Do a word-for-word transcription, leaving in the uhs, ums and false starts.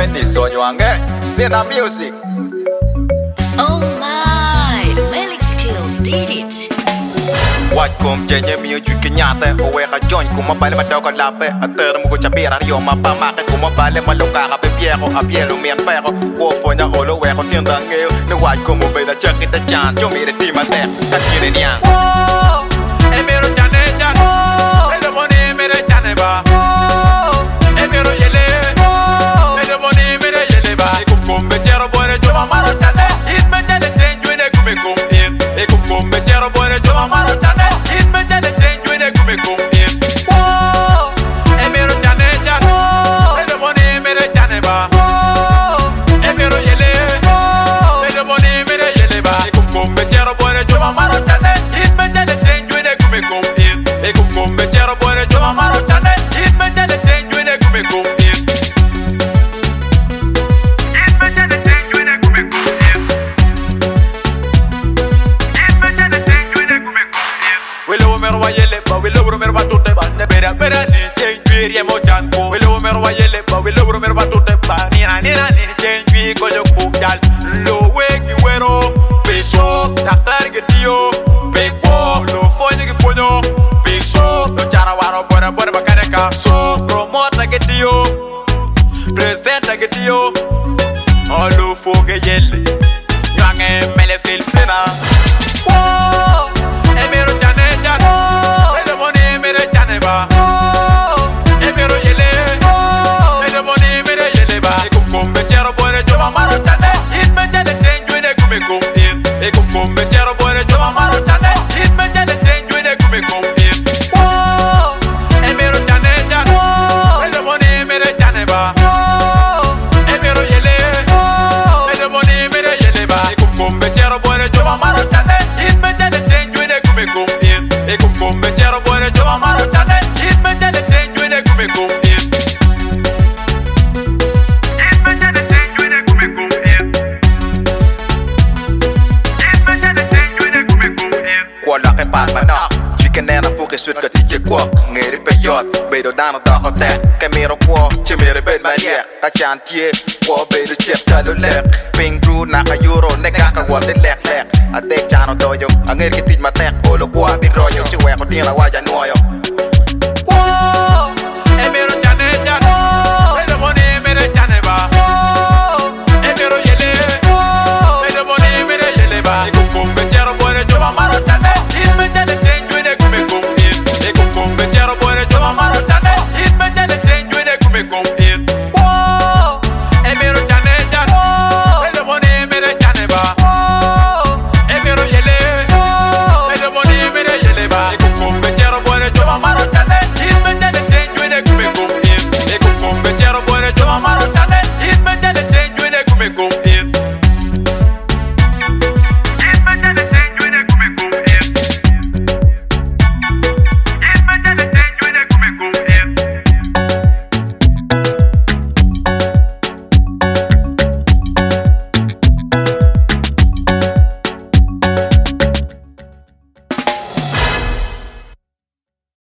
Benny Sonyoange, Sena Music. Oh my, Melik Skills did it. What come Jenny Music Kenyata, or where I join Kuma Palma Dog Lape, a third Muguchabira, Yoma Pamaka, Kuma Palema Loca, Piero, a Piero, me and Pero, go for the Olo, where I think the white Como by the chuck in the chan, you made a team at them, Kakin Yang. Oh, Emiro Janeja, oh, and the money made a Janeva, oh, Emiro Yele, oh, and the money made a Yeleva, Kum Betero Boy, Joma Marotane, in Major Change when they come in, they come Betero Boy, Joma Marotane, in Major Change when they come in. Oh, Emiro Janeja, oh, and the money made a Janeva, oh, Emiro Yele, oh, and the money made a Yeleva, Kum Betero Boy, Joma Marotane, in Major Change when they come in, they come Betero Boy, Joma Marotane, in Major Change when they come in. Bera ni change mo janko welo mer wayele ba welo mer ba tote ba ni na ni na ni change ko yo ku dal lo we ki wero peso ta target dio be ko lo fonye ki fonyo peso lo jara waro bora bora ba kadeka so promote na dio president na dio allo fo ke yelle yange mele sil sena oh emero janeja oh le money mere janeba Sut ka tije kwak ngeri pe yot bedo dano ta hote ke miro kwo che mere ben maria ta chantie kwo bedo chep talo lek ping bru na ka euro ne ka ka won de lek lek ate chano dojo angeri ke tij matek olo kwa bi royo che we ko dina waja noyo kwo e miro janeja e do boni mere janeba e miro yele e do boni mere yele ba ko kombe jero bone joba maro tane in me jade tenju ne kume ko Maro